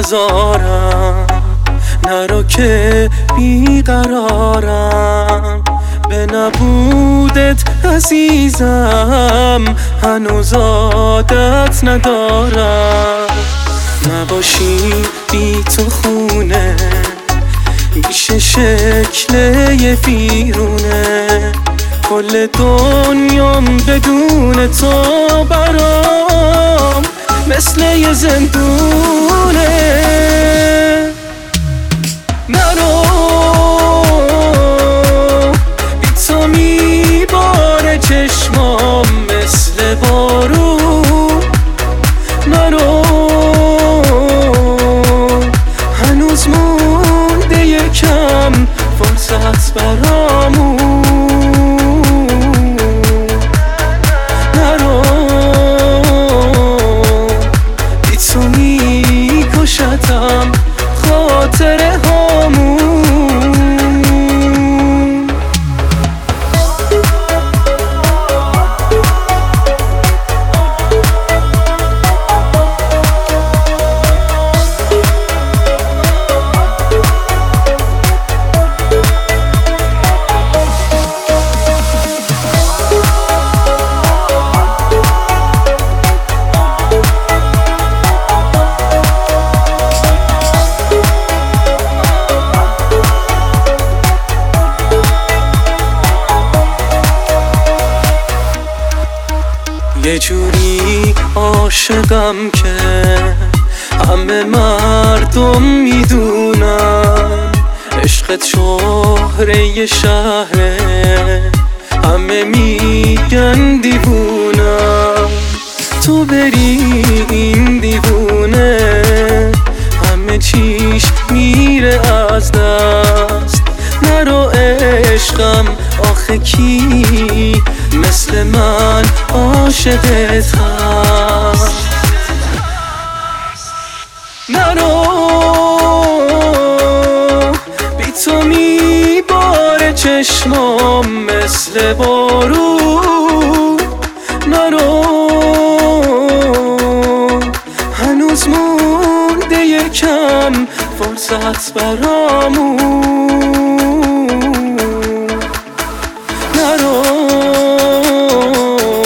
نزارم، نرو که بیقرارم. به نبودت عزیزم هنوز عادت ندارم. نباشی بی تو خونه میشه شکل یه ویرونه. کل دنیام بدون تو برام مثل یه زندونه. نرو بی تو میباره چشمام مثل بارون. نرو هنوز مونده یکم فرصت برامون. نرو بی تو میکشتم خاطره هامون. یه جوری عاشقم که همه مردم میدونن. عشقت شهره شهره، همه میگن دیوونم. تو بری این دیوونه همه چیش میره از دست. نرو عشقم آخه کی مثل من عاشقت هست. نرو بی تو میباره چشمام مثل بارون. نرو هنوز مونده یکم فرصت برامون. نرو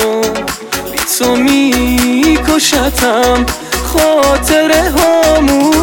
بی تو میکشتم خاطره هامون.